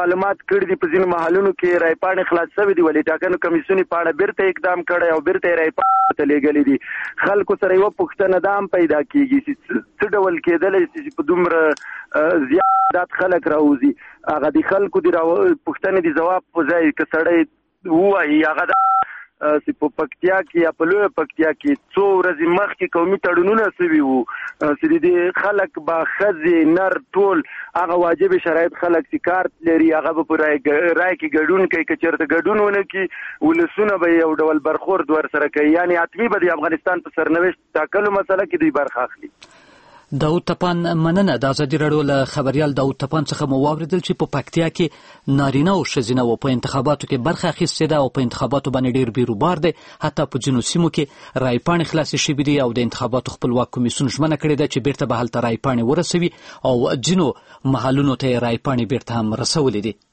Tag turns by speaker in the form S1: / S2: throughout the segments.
S1: معلومات کړي دي په ځینو محلونو کې رای پاڼې خلاص شوې دي ولې ټاکنو کمیسیون په اړه بیرته اقدام کړی او بیرته رای پاڼې ته لېږلې دي خلکو سره یو پوښتنه دا هم پیدا کیږي چې څه ډول کېدلی چې په دومره زیات خلک راوځي هغه د خلکو د پوښتنې د جواب په ځای که سړی ووایي هغه دا چې په پکتیا کې یا په لویه پکتیا کې څو ورځې مخکې قومي تړونونه شوي وو چې د خلک به ښځې نر ټول هغه واجب شرایط خلک چې کارت لري هغه به په رای کې ګډون کوي که چېرته ګډون ونه کړي ولسونه به یو ډول برخورد ورسره کوي یعنې حتمي به د افغانستان په سرنوشت ټاکلو مسله کې دوی برخه اخلي.
S2: داود تپان مننه. د ازادي راډیو له خبریال داود تپان څخه مو واوریدل چې په پکتیا کې نارینه او ښځینه و په انتخاباتو کې برخه اخیستې ده او په انتخاباتو باندې ډیر بیروبار دی. حتی په ځینو سیمو کې رای پاڼې خلاصې شوې دي او د انتخاباتو خپلواک کمیسیون ژمنه کړې ده چې بیرته به هلته رای پاڼې ورسوي او ځینو محلونو ته رای پاڼې بیرته هم رسولې دي.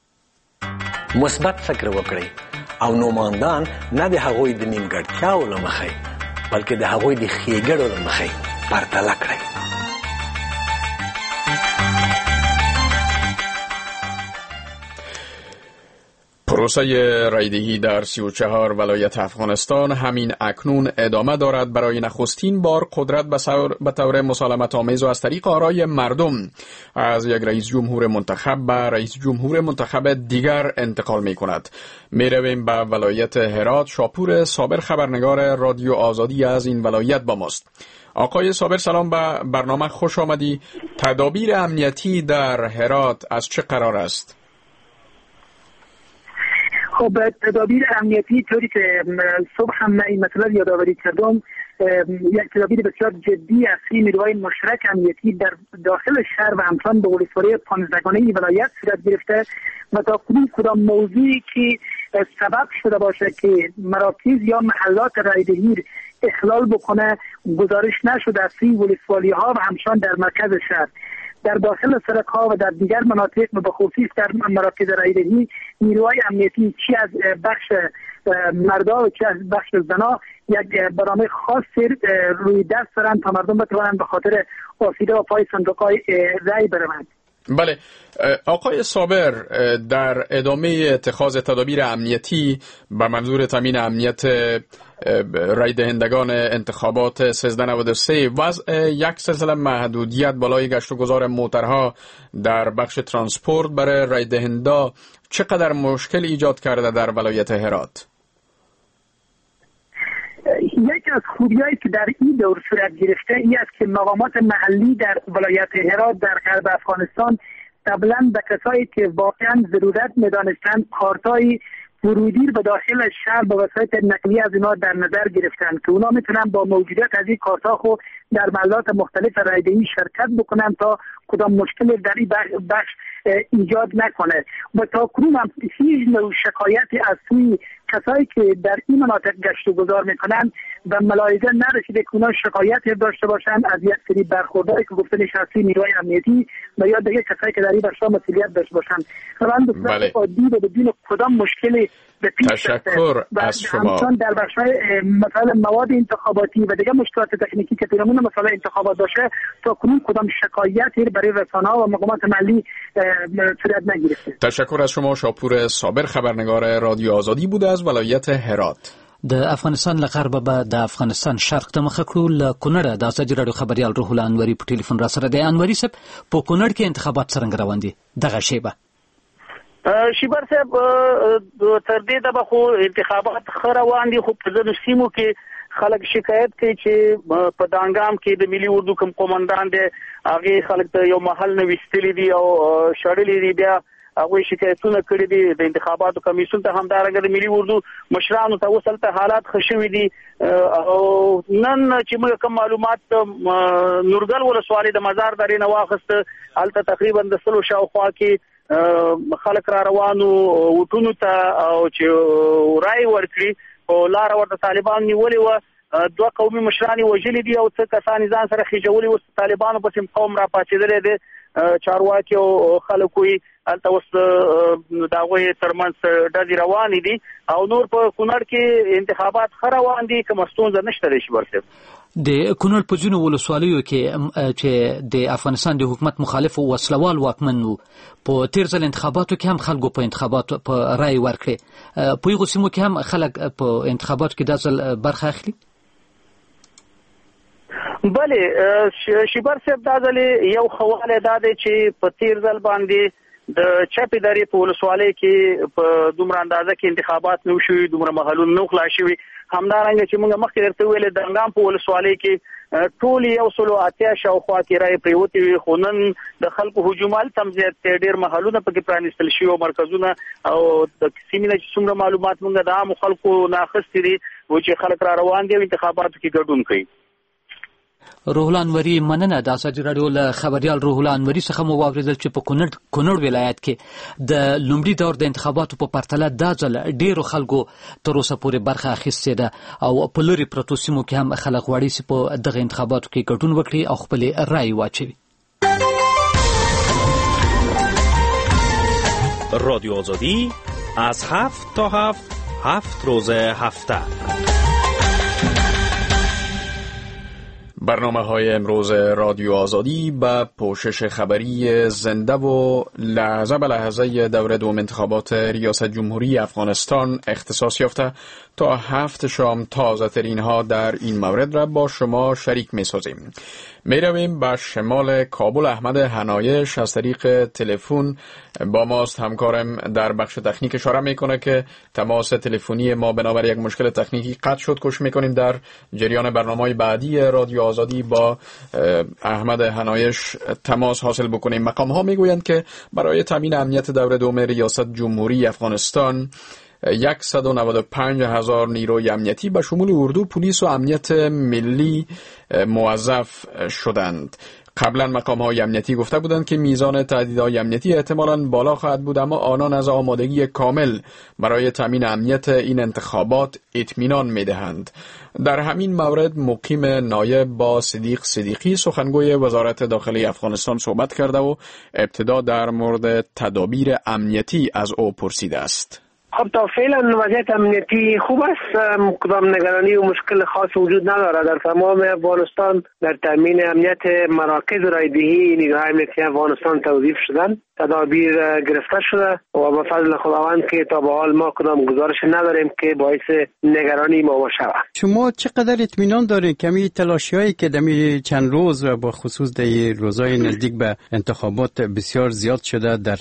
S3: مثبت فکر وکړئ او نوماندان نه د هغوی د نیمګړتیاو له مخې بلکې د هغوی د ښېګړو له مخې پرتله کړئ.
S4: پروسه رایدهی در 34 ولایت افغانستان همین اکنون ادامه دارد. برای نخستین بار قدرت به طور مسالمت آمیز و از طریق آرای مردم از یک رئیس جمهور منتخب به رئیس جمهور منتخب دیگر انتقال می کند. می رویم به ولایت هرات. شاپور صابر خبرنگار رادیو آزادی از این ولایت با ماست. آقای صابر سلام، به برنامه خوش آمدی. تدابیر امنیتی در هرات از چه قرار است؟
S5: خب تدابیر امنیتی طوری که صبح هم من این مطلب یادآوری کردم یک تدابیر بسیار جدی از سوی نیروهای مشترک امنیتی در داخل شهر و همچنان به ولسوالی 15گانه ولایت صورت گرفته و تا کدام موضوعی که سبب شده باشه که مراکز یا محلات رایدهی اخلال بکنه گزارش نشده از سوی ولسوالی ها و همچنان در مرکز شهر. در داخل سرک ها و در دیگر مناطق و بخصوص در مراکز رایدهی نیروهای امنیتی چی از بخش مردا و چی از بخش زنا یک برنامه خاص روی دست دارند تا مردم بتوانند به خاطر آسیده و پای صندوق‌های رای بروند.
S4: بله آقای صابر، در ادامه اتخاذ تدابیر امنیتی به منظور تامین امنیت رای دهندگان انتخابات 1393 وضع یک سلسله محدودیت بالای گشت و گذار موترها در بخش ترانسپورت برای رای دهندا چقدر مشکل ایجاد کرده در ولایت هرات؟
S5: یکی از خوبیایی که در این دور صورت گرفته این است که مقامات محلی در ولایت هرات در غرب افغانستان قبلا به کسایی که واقعا ضرورت می‌دانستند کارتای ورودی به داخل شهر به وسایل نقلیه از اینا در نظر گرفتند که اونا میتونن با موجودیت از این کارتا خود در محلات مختلف رایدهی شرکت بکنن تا کدام مشکل در این بخش ایجاد نکنه و تا کنون هم هیچ نوع شکایتی از سوی کسایی که در این مناطق گشت و گذار میکنن و ملاحظه نرسیده که اونا شکایتی داشته باشن از یک سری برخوردهایی که گفته شخصی نیروهای امنیتی و یا دیگه کسایی که در این بخشا مسئولیت داشته باشن. روند بله. عادی و بدون کدام مشکلی به پیش
S4: تشکر از شما.
S5: در بخش‌های مثلا مواد انتخاباتی و دیگه مشکلات تکنیکی که پیرامون مسائل انتخابات باشه تا کنون کدام شکایتی برای رسانه‌ها و مقامات محلی صورت نگرفته.
S4: تشکر از شما. شاپور صابر خبرنگار رادیو آزادی بوده از ولایت هرات.
S2: د افغانستان له غربه به د افغانستان شرق ته مخه کړو. له کونړه د ازادي راډیو خبریال روح الله انوري په ټلیفون را سره دی. انوري صاحب، په کونړ کې انتخابات څنګه روان دي دغه شیبه؟
S6: شیبر صاحب، تر دې دغه خو انتخابات ښه روان دي، خو په ځینو سیمو کې خلک شکایت کوي چې په دانګام کې د ملي اردو کوم قومندان دی هغه خلک ته یو محل نه وستلی دي او شړلې دي، بیا هغه شکایتونه کړي دي د انتخاباتو کمیسیون ته. همدارنګه د ملي اردو مشرانو ته وصلته حالات خشوي دي او نن چې موږ کوم معلومات نورګل ولسوالۍ د مزار درې نه واخست هلته تقریبا د سلو شاوخوا کې خلک را روانو وټونو ته او چې رای ورکړي او لار ورته طالبان نیولې و. دوه قومي مشران وژلي دي او څه کسان ځان سره خېجولي و. طالبانو په سیم قوم را پاتېدلې دي چارواکي او خلکوي التوس داوی ترمنځ د روان دي او نور په کونړ کې انتخابات خروان دي کوم ستونزه نشته شي ورته
S2: د کونړ په ځینو ولسوالیو کې چې د افغانستان د حکومت مخالف او وسلوال واکمن وو په تیر ځل انتخاباتو کې هم خلکو په انتخاباتو په رای ورکړي په یو سیمو کې هم خلک په انتخاباتو کې د ځل برخه اخلي
S6: بله شیبر صاحب دا ځل یو خواله دا دی چې په تیر ځل باندې د چپی دری په ولسوالۍ کې په دومره اندازه کې انتخابات نو شوي دومره محلون نو خلاص شوي همدارنګه چې موږ مخکې درته ویل د انګام په ولسوالۍ کې ټول یو سلو اتیا شاوخوا کې راي پریوتی وي خو نن د خلکو هجومال تمزیت ډېر محلونه پکې پرانیستل شي او مرکزونه او د سیمینه چې څومره معلومات موږ د عام خلکو ناخستې دي و چې خلک را روان دي انتخاباتو کې ګډون کوي
S2: روح الله انوري مننه د ازادي رادیو له خبريال روح الله انوري څخه مو واوریدل چې په کونړ ولایت کې د لومړي دور د انتخاباتو په پرتله دا ځل ډیرو خلکو تر اوسه پورې برخه اخیستې ده او په لوري پروتو سیمو کې هم خلک غواړي چې په دغه انتخاباتو کې ګډون وکړي او خپل رائے واچوي.
S7: رادیو آزادی از 7 تا 7 روز هفته.
S4: برنامه‌های امروز رادیو آزادی با پوشش خبری زنده و لحظه به لحظه دور دوم انتخابات ریاست جمهوری افغانستان اختصاص یافته تا 7 شام تازه ترین ها در این مورد را با شما شریک می سازیم. می رویم به شمال کابل. احمد حنایش از طریق تلفن با ماست. همکارم در بخش تکنیک اشاره میکنه که تماس تلفنی ما بنابر یک مشکل تکنیکی قطع شد. کوشش میکنیم در جریان برنامه‌های بعدی رادیو آزادی با احمد حنایش تماس حاصل بکنیم. مقام ها میگویند که برای تامین امنیت دور دوم ریاست جمهوری افغانستان 195,000 نیروی امنیتی به شمول اردو، پلیس و امنیت ملی موظف شدند. قبلا مقام‌های امنیتی گفته بودند که میزان تهدیدهای امنیتی احتمالاً بالا خواهد بود، اما آنان از آمادگی کامل برای تامین امنیت این انتخابات اطمینان می‌دهند. در همین مورد مقیم نایب با صدیق صدیقی سخنگوی وزارت داخلی افغانستان صحبت کرده و ابتدا در مورد تدابیر امنیتی از او پرسیده است.
S8: خب تا فعلا وضعیت امنیتی خوب است، کدام نگرانی و مشکل خاص وجود ندارد. در تمام افغانستان در تامین امنیت مراکز رایدهی نیروهای امنیتی افغانستان توظیف شدند، تدابیر گرفته شده و به فضل خداوند که تا به حال ما کدام گزارش نداریم که باعث نگرانی ما باشد.
S9: شما چقدر اطمینان دارید که می تلاشی‌هایی که دمی چند روز و با خصوص در روزهای نزدیک به انتخابات بسیار زیاد شده در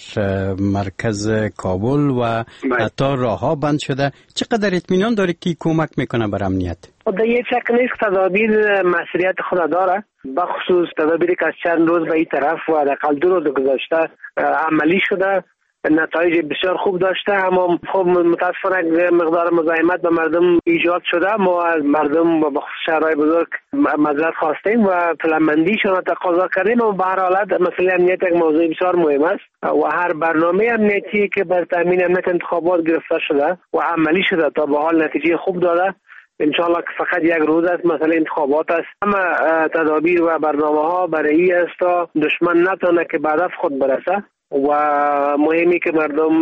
S9: مرکز کابل و حتی راه‌ها بند شده، چقدر اطمینان دارید که کمک میکنه بر امنیت؟
S8: در یک شک نیست تدابیر مسئولیت خود داره، بخصوص تدابیری که از چند روز به این طرف و حداقل 2 روز گذشته عملی شده، نتایج بسیار خوب داشته. اما خب متاسفانه مقدار مزاحمت به مردم ایجاد شده. ما از مردم و بخصوص شهرهای بزرگ معذرت خواستیم و پلنبندیشان را تقاضا کردیم. و به هر حالت مسئله امنیت یک موضوع بسیار مهم است و هر برنامه امنیتی که بر تامین امنیت انتخابات گرفته شده و عملی شده تا به حال نتیجه خوب داده. انشاءالله که فقط یک روز است، مثلا انتخابات است، اما تدابیر و برنامه ها برای است تا دشمن نتونه که به هدف خود برسه و مهمی که مردم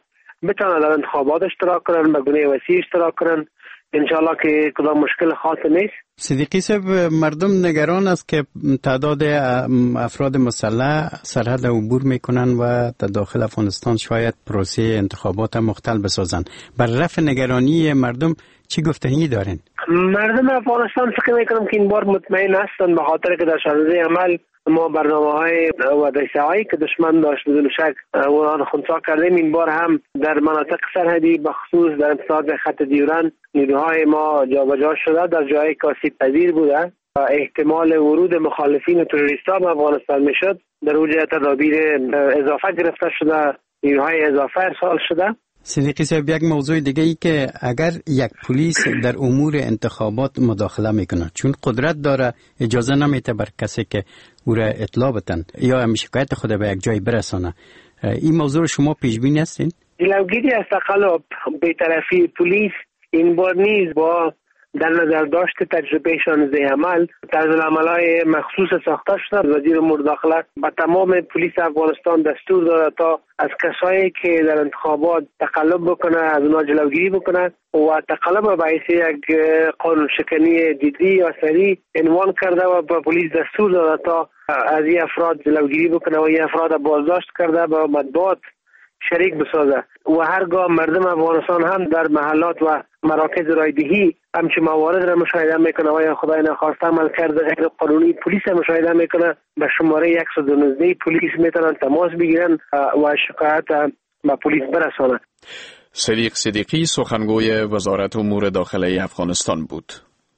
S8: بتونن در انتخابات اشتراک کنن، به گونه وسیع اشتراک کنن. انشاءالله که کدام مشکل خاص نیست.
S9: صدیقی صاحب، مردم نگران است که تعداد افراد مسلح سرحد عبور میکنن و در داخل افغانستان شاید پروسه انتخابات مختل بسازن. بر رفع نگرانی مردم چی گفتنی دارین؟
S8: مردم افغانستان فکر میکنم که این بار مطمئن هستند، به خاطر که در شرایط عمل ما برنامه‌های و دسیسه‌هایی که دشمن داشت بدون شک اونها خنثی کردیم. این بار هم در مناطق سرحدی بخصوص در امتداد خط دیورند نیروهای ما جابجا شده در جایی که آسیب پذیر بوده و احتمال ورود مخالفین و تروریست‌ها به افغانستان میشد. در اوج تدابیر اضافه گرفته شده، نیروهای اضافه ارسال شده.
S9: صدیقی صاحب، یک موضوع دیگه ای که اگر یک پلیس در امور انتخابات مداخله میکنه، چون قدرت داره، اجازه نمیده بر کسی که او را اطلاع بدن یا هم شکایت خود به یک جای برسانه. این موضوع شما پیش بینی هستین؟
S8: جلوگیری از تقلب بی‌طرفی پلیس این بار نیز با در نظر داشت تجربهشان ز عمل طرزالعمل‌های مخصوص ساخته شده. وزیر امور داخله به تمام پلیس افغانستان دستور داده تا از کسایی که در انتخابات تقلب بکنه از اونها جلوگیری بکنه و تقلب باعث یک قانون شکنی جدی یا سریع عنوان کرده و به پلیس دستور داده تا از این افراد جلوگیری بکنه و این افراد بازداشت کرده به مطبوعات شریک بسازه و هرگاه مردم افغانستان هم در محلات و مراکز رایدهی همچون موارد را مشاهده میکنه و یا خدای نخواسته عملکرد غیر قانونی پلیس را مشاهده میکنه به شماره 112 پلیس میتونن تماس بگیرن و شکایت به پلیس برسانه.
S4: صدیق صدیقی سخنگوی وزارت امور داخله افغانستان بود.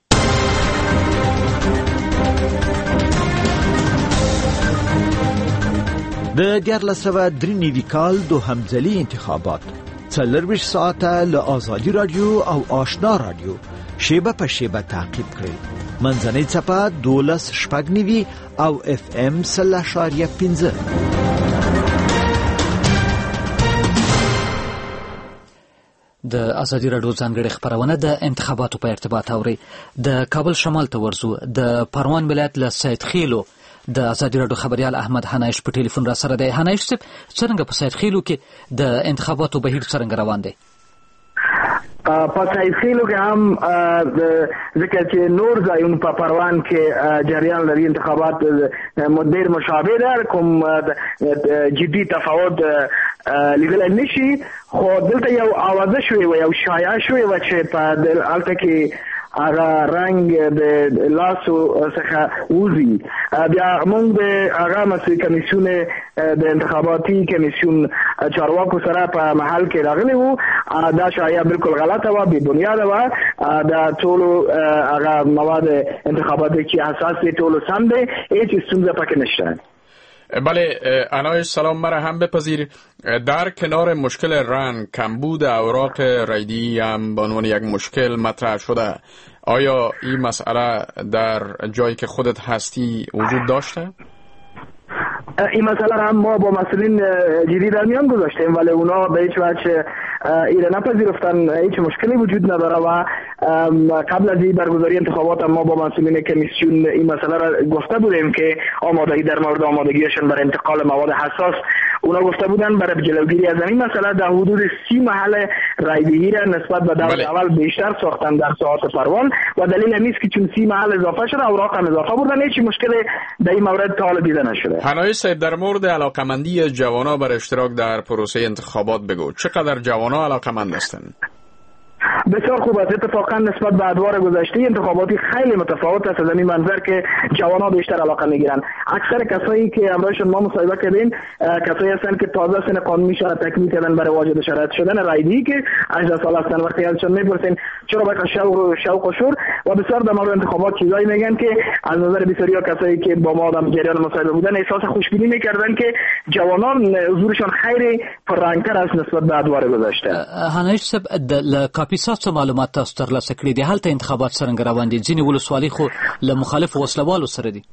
S10: د 1493 کال دوهمځلي انتخابات 24 ساعته له آزادي رادیو او آشنا رادیو شیبه په شیبه تعقیب کړئ. منځنۍ څپه 12.9 او FM 0.15.
S2: د ازادي راډیو ځانګړې خبرونه د انتخاباتو په ارتباط اوري. د کابل شمال ته ورځو. د پروان ولایت له سید خیلو د ازادي راډیو خبريال احمد حنایش په ټلیفون را سره دی. حنایش صاحب څنګه په سید خیلو کې د انتخاباتو بهیر څنګه روان دی؟
S11: په سید خیلو کې هم ځکه چې نور ځایونه په پروان کې جریان لري انتخابات ډېر مشابه ده، کوم جدي تفاوت لیدل نشي، خو دلته یو اوازه شوې و یو شایعه شوې و چې په هلته کې هغه رنګ د لاسو څخه وځي. بیا موږ د هغه مسئلې کمیسیون د انتخاباتي کمیسیون چارواکو سره په محل کې راغلی وو. دا شایعه بالکل غلطه وه، بې بنیاده وه. دا ټولو هغه مواد انتخاباتي چې اساس دی ټولو سم دی، هیڅ ستونزه پکې نشته.
S4: بله انایش سلام، مرا هم بپذیر. در کنار مشکل رنگ کمبود اوراق رایدی هم به عنوان یک مشکل مطرح شده. آیا این مسئله در جایی که خودت هستی وجود داشته؟
S11: این مسئله را ما با مسئولین جدی در میان گذاشتیم ولی اونا به هیچ وجه ایره نپذیرفتن. هیچ مشکلی وجود نداره و قبل از این برگزاری انتخابات ما با مسئولین کمیسیون این مسئله را گفته بودیم که آمادگی در مورد آمادگیشون برای انتقال مواد حساس اونا گفته بودن برای جلوگیری از این مسئله در حدود 30 محل رایدهی را نسبت به دور اول بیشتر ساختن در ساعات پروان و دلیل همین است که چون 30 محل اضافه شده اوراق هم اضافه بردن، هیچ مشکل در این مورد تا حالا دیده نشده.
S4: حنایش صاحب در مورد علاقمندی جوانا بر اشتراک در پروسه انتخابات بگو، چقدر جوانا علاقمند هستند؟
S11: بسیار خوب است. اتفاقا نسبت به ادوار گذشته انتخاباتی خیلی متفاوت است از این منظر که جوانان بیشتر علاقه میگیرن. اکثر کسایی که همراهشون ما مصاحبه کردیم کسایی هستند که تازه سن قانونیشون را تکمیل کردن برای واجد شرایط شدن رایدهی که 18 سال هستند. وقتی ازشون میپرسین چرا به شوق و شور و بسیار در مورد انتخابات چیزایی میگن که از نظر بسیاری کسایی که با ما در جریان مصاحبه بودن احساس خوشبینی میکردن که جوانان حضورشون خیلی پررنگتر است نسبت به ادوار گذشته.
S2: حنایش صاحب د کاپیسا څه معلومات تاسو ترلاسه کړي دي؟ هلته انتخابات څنګه روان دي؟ ځینې ولسوالۍ خو له مخالفو وسلوالو سره دي.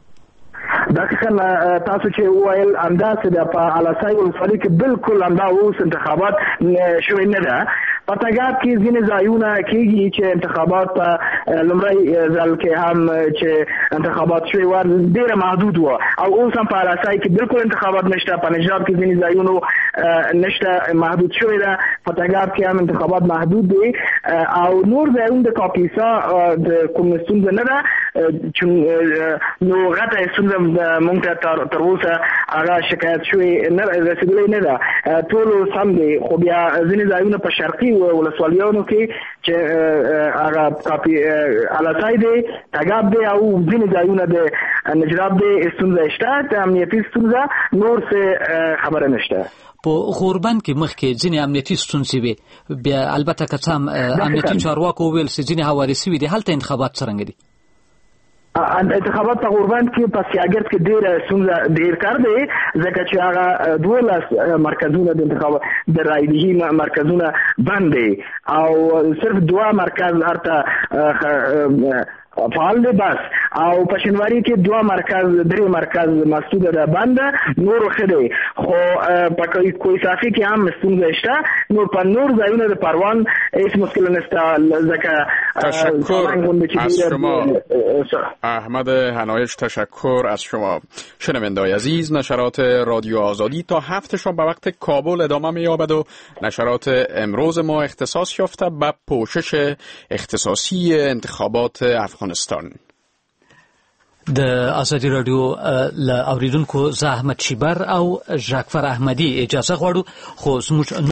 S11: دقیقا تاسو چې وویل همداسې ده. په علاسای ولسوالۍ کې بالکل همدا اوس انتخابات شوی نه ده. په تګاب کې ځینې ځایونه کېږي چې انتخابات په لومړی ځل کې هم چې انتخابات شوی و ډېره محدود و او اوس هم په علاسای کې بالکل انتخابات نشته. په نجراب کې ځینې ځایونو نشته، محدود شوی ده. په تګاب کې هم انتخابات محدود دي او نور ځایونه د کاپیسا د کوم ستونزه نه ده چون نو غټه ستونزه مونږ ته تر اوسه هغه شکایت شوی نه رسیدلی نه ده. ټولو سم دي، خو بیا ځینې ځایونه په شرقي ولسوالیانو کې چې هغه علاسای دی، تګاب دی او ځینې ځایونه د نجراب دی ستونزه شته، د امنیتي ستونزه، نور څه خبره نشته.
S2: په غوربند کې مخکې ځینې امنیتي ستونزې وي، بیا البته که څه هم امنیتي چارواکو وویل چې ځینې هوارې سوي دي. هلته انتخابات څرنګه دي؟
S11: انتخابات په غوربند کې په سیاګرد کې ډېر کار دی ځکه چې هغه 12 مرکزونه د انتخابات د رایدهی مرکزونه بند دي او صرف 2 مرکز هرته فعال دی بس. او په شینواري کې 3 مرکز مسدود ده، بند نور خدي، خو په کوئی صافي کې هم ستونزه شته نو په نور ځایونو د پروان هیڅ مشکل نشته ځکه
S4: تشکر از شما احمد حنایش. تشکر از شما. شنونده‌های عزیز، نشرات رادیو آزادی تا 7 شب به وقت کابل ادامه می‌یابد و نشرات امروز ما اختصاص یافته به پوشش اختصاصی انتخابات افغانستان.
S2: د آزادی رادیو ل اوریدونکو زه احمد شیبر او ژاکفر احمدی اجازه غواړو خو زموږ